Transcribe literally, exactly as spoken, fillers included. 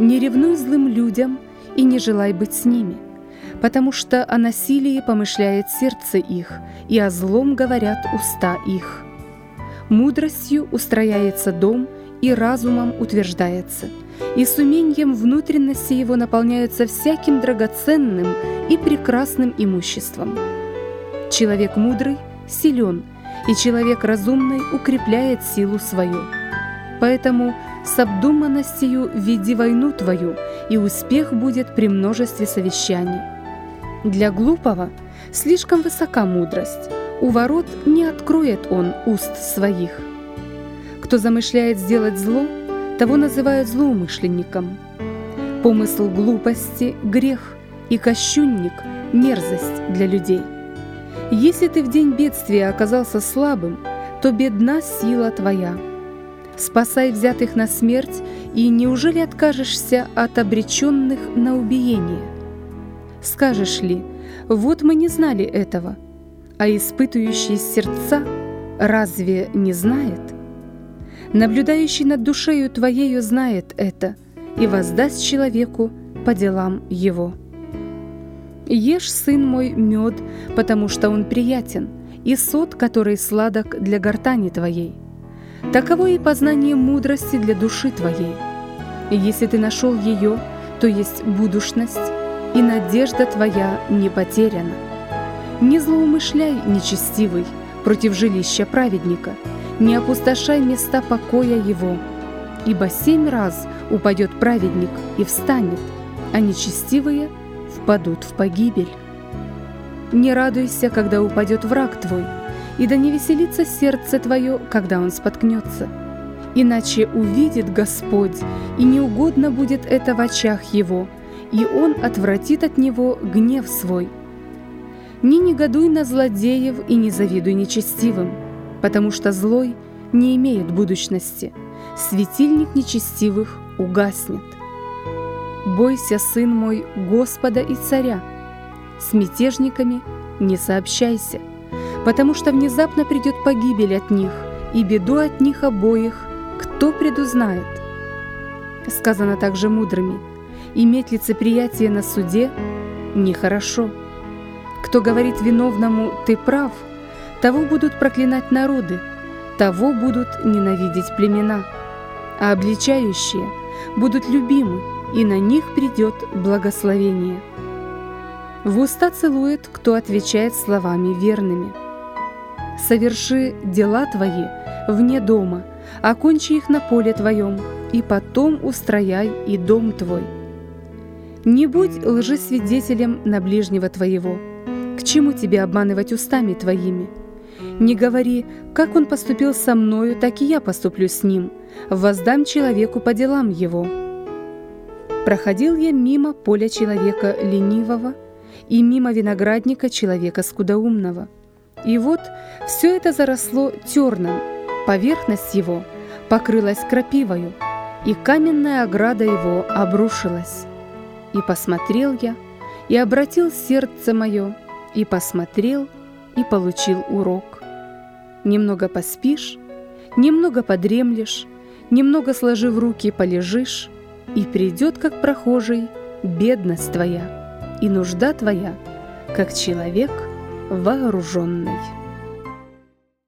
Не ревнуй злым людям и не желай быть с ними, потому что о насилии помышляет сердце их, и о злом говорят уста их. Мудростью устрояется дом, и разумом утверждается, и с умением внутренности его наполняются всяким драгоценным и прекрасным имуществом. Человек мудрый силен, и человек разумный укрепляет силу свою. Поэтому с обдуманностью веди войну твою, и успех будет при множестве совещаний. Для глупого слишком высока мудрость, у ворот не откроет он уст своих. Кто замышляет сделать зло, того называют злоумышленником. Помысл глупости – грех, и кощунник – мерзость для людей. Если ты в день бедствия оказался слабым, то бедна сила твоя. Спасай взятых на смерть, и неужели откажешься от обреченных на убиение? Скажешь ли, вот мы не знали этого, а испытывающий сердца разве не знает? Наблюдающий над душею твоею знает это и воздаст человеку по делам его. Ешь, сын мой, мед, потому что он приятен, и сот, который сладок для гортани твоей. Таково и познание мудрости для души твоей. Если ты нашел ее, то есть будущность, и надежда твоя не потеряна. Не злоумышляй, нечестивый, против жилища праведника, не опустошай места покоя его, ибо семь раз упадет праведник и встанет, а нечестивые впадут в погибель. Не радуйся, когда упадет враг твой, и да не веселится сердце твое, когда он споткнется. Иначе увидит Господь, и неугодно будет это в очах его, и он отвратит от него гнев свой. Не негодуй на злодеев и не завидуй нечестивым, потому что злой не имеет будущности, светильник нечестивых угаснет. Бойся, сын мой, Господа и царя, с мятежниками не сообщайся, потому что внезапно придет погибель от них, и беду от них обоих кто предузнает. Сказано также мудрыми: иметь лицеприятие на суде нехорошо. Кто говорит виновному «ты прав», того будут проклинать народы, того будут ненавидеть племена, а обличающие будут любимы, и на них придет благословение. В уста целует, кто отвечает словами верными. Соверши дела твои вне дома, окончи их на поле твоем, и потом устрояй и дом твой. Не будь лжесвидетелем на ближнего твоего. К чему тебе обманывать устами твоими? Не говори, как он поступил со мною, так и я поступлю с ним, воздам человеку по делам его. Проходил я мимо поля человека ленивого и мимо виноградника человека скудоумного. И вот все это заросло терном, поверхность его покрылась крапивою, и каменная ограда его обрушилась. И посмотрел я, и обратил сердце мое, и посмотрел, и получил урок. Немного поспишь, немного подремлешь, немного сложив руки полежишь, и придет, как прохожий, бедность твоя, и нужда твоя, как человек вооруженный.